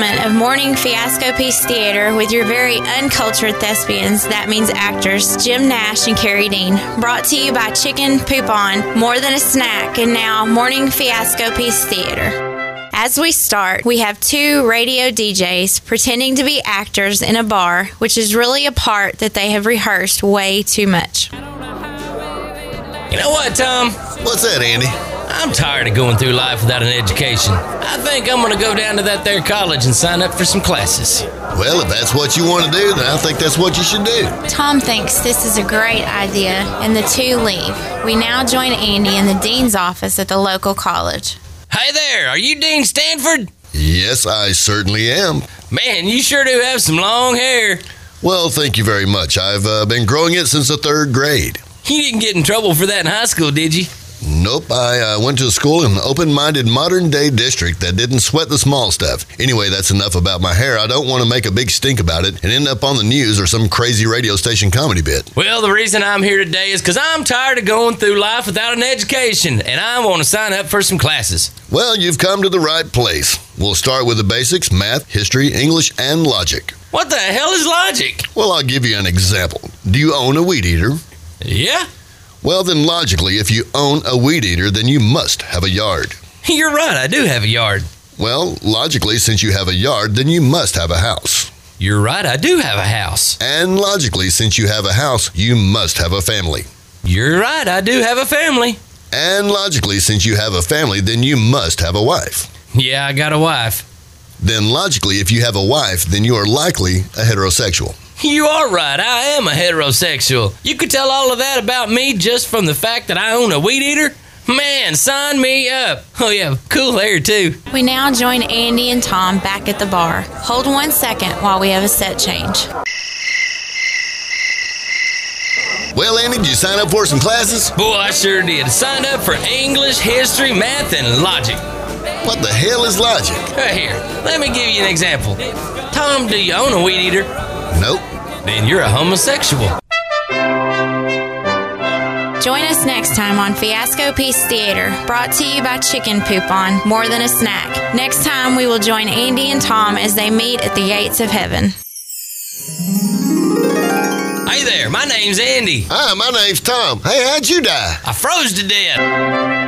installment of Morning Fiasco Piece Theater with your very uncultured thespians, that means actors, Jim Nash and Carrie Dean. Brought to you by Chicken Poop On, More Than a Snack, and now Morning Fiasco Piece Theater. As we start, we have two radio DJs pretending to be actors in a bar, which is really a part that they have rehearsed way too much. You know what, Tom? What's that, Andy? I'm tired of going through life without an education. I think I'm going to go down to that there college and sign up for some classes. Well, if that's what you want to do, then I think that's what you should do. Tom thinks this is a great idea, and the two leave. We now join Andy in the dean's office at the local college. Hey there, are you Dean Stanford? Yes, I certainly am. Man, you sure do have some long hair. Well, thank you very much. I've been growing it since the 3rd grade. You didn't get in trouble for that in high school, did you? Nope, I went to school in an open-minded modern-day district that didn't sweat the small stuff. Anyway, that's enough about my hair. I don't want to make a big stink about it and end up on the news or some crazy radio station comedy bit. Well, the reason I'm here today is because I'm tired of going through life without an education, and I want to sign up for some classes. Well, you've come to the right place. We'll start with the basics: math, history, English, and logic. What the hell is logic? Well, I'll give you an example. Do you own a weed eater? Yeah. Well, then logically, if you own a weed eater, then you must have a yard. You're right, I do have a yard. Well, logically, since you have a yard, then you must have a house. You're right, I do have a house. And logically, since you have a house, you must have a family. You're right, I do have a family. And logically, since you have a family, then you must have a wife. Yeah, I got a wife. Then logically, if you have a wife, then you are likely a heterosexual. You are right, I am a heterosexual. You could tell all of that about me just from the fact that I own a weed eater? Man, sign me up. Oh yeah, cool hair too. We now join Andy and Tom back at the bar. Hold 1 second while we have a set change. Well, Andy, did you sign up for some classes? Boy, I sure did. Signed up for English, history, math, and logic. What the hell is logic? Right here, let me give you an example. Tom, do you own a weed eater? Nope. Then you're a homosexual. Join us next time on Fiasco Piece Theater, brought to you by Chicken Poop On, More Than a Snack. Next time, we will join Andy and Tom as they meet at the gates of heaven. Hey there, my name's Andy. Hi, my name's Tom. Hey, how'd you die? I froze to death.